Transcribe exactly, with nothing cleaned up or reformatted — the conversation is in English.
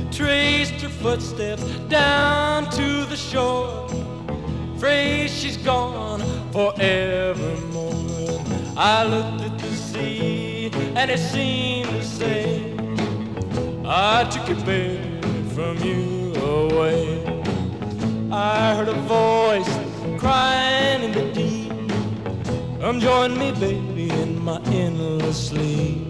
traced her footsteps down to the shore. Afraid she's gone forevermore. I looked at the sea and it seemed to say, I took it, baby, from you away. I heard a voice crying in the deep, come join me, baby, in my endless sleep.